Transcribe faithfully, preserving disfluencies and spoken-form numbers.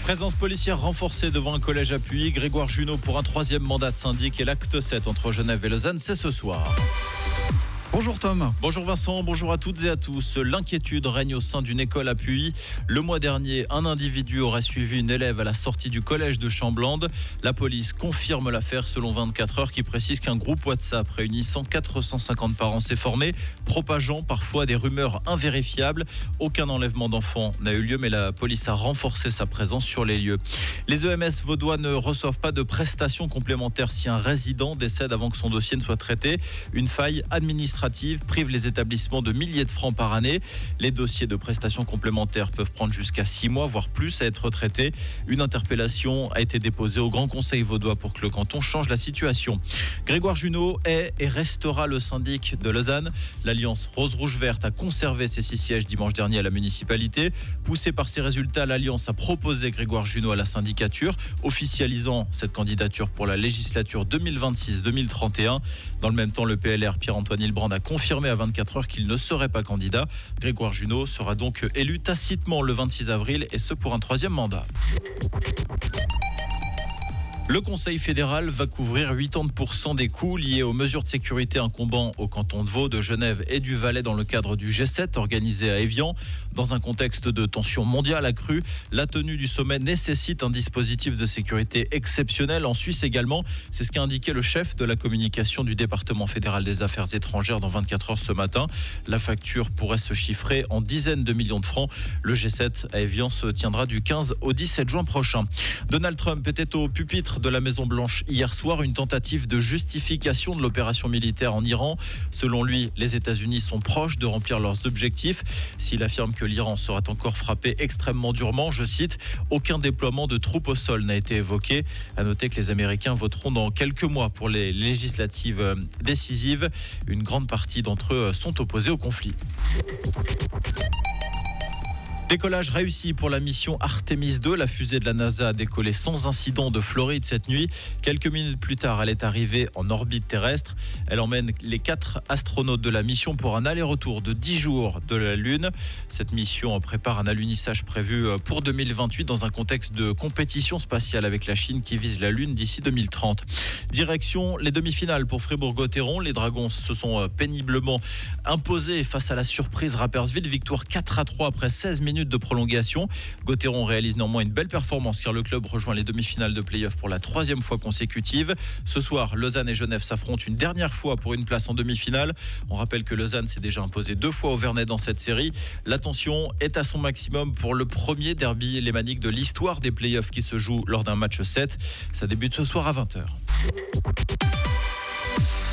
Présence policière renforcée devant un collège à Puy. Grégoire Junot pour un troisième mandat de syndic et l'acte sept entre Genève et Lausanne, c'est ce soir. Bonjour Tom. Bonjour Vincent, bonjour à toutes et à tous. L'inquiétude règne au sein d'une école à Puy. Le mois dernier, un individu aurait suivi une élève à la sortie du collège de Chamblande. La police confirme l'affaire selon vingt-quatre heures qui précise qu'un groupe WhatsApp réunissant quatre cent cinquante parents s'est formé, propageant parfois des rumeurs invérifiables. Aucun enlèvement d'enfants n'a eu lieu, mais la police a renforcé sa présence sur les lieux. Les E M S vaudois ne reçoivent pas de prestations complémentaires si un résident décède avant que son dossier ne soit traité. Une faille administrative prive les établissements de milliers de francs par année. Les dossiers de prestations complémentaires peuvent prendre jusqu'à six mois, voire plus, à être traités. Une interpellation a été déposée au Grand Conseil vaudois pour que le canton change la situation. Grégoire Junot est et restera le syndic de Lausanne. L'Alliance Rose-Rouge-Verte a conservé ses six sièges dimanche dernier à la municipalité. Poussé par ces résultats, l'Alliance a proposé Grégoire Junot à la syndicature, officialisant cette candidature pour la législature deux mille vingt-six deux mille trente et un. Dans le même temps, le P L R Pierre-Antoine Hilbrand a confirmé à vingt-quatre heures qu'il ne serait pas candidat. Grégoire Junot sera donc élu tacitement le vingt-six avril et ce pour un troisième mandat. Le Conseil fédéral va couvrir quatre-vingt-dix pour cent des coûts liés aux mesures de sécurité incombant au canton de Vaud, de Genève et du Valais dans le cadre du G sept organisé à Évian. Dans un contexte de tension mondiale accrue, la tenue du sommet nécessite un dispositif de sécurité exceptionnel. En Suisse également, c'est ce qu'a indiqué le chef de la communication du département fédéral des affaires étrangères dans vingt-quatre heures ce matin. La facture pourrait se chiffrer en dizaines de millions de francs. Le G sept à Évian se tiendra du quinze au dix-sept juin prochain. Donald Trump était au pupitre de la Maison-Blanche hier soir, une tentative de justification de l'opération militaire en Iran. Selon lui, les États-Unis sont proches de remplir leurs objectifs. S'il affirme que l'Iran sera encore frappé extrêmement durement, je cite, aucun déploiement de troupes au sol n'a été évoqué. À noter que les Américains voteront dans quelques mois pour les législatives décisives. Une grande partie d'entre eux sont opposés au conflit. Décollage réussi pour la mission Artemis deux. La fusée de la NASA a décollé sans incident de Floride cette nuit. Quelques minutes plus tard, elle est arrivée en orbite terrestre. Elle emmène les quatre astronautes de la mission pour un aller-retour de dix jours de la Lune. Cette mission prépare un alunissage prévu pour deux mille vingt-huit dans un contexte de compétition spatiale avec la Chine qui vise la Lune d'ici deux mille trente. Direction les demi-finales pour Fribourg-Gotteron. Les Dragons se sont péniblement imposés face à la surprise Rapperswil. Victoire quatre à trois après seize minutes de prolongation. Gotteron réalise néanmoins une belle performance car le club rejoint les demi-finales de play-off pour la troisième fois consécutive. Ce soir, Lausanne et Genève s'affrontent une dernière fois pour une place en demi-finale. On rappelle que Lausanne s'est déjà imposé deux fois au Vernet dans cette série. La tension est à son maximum pour le premier derby lémanique de l'histoire des play-offs qui se joue lors d'un match sept. Ça débute ce soir à vingt heures.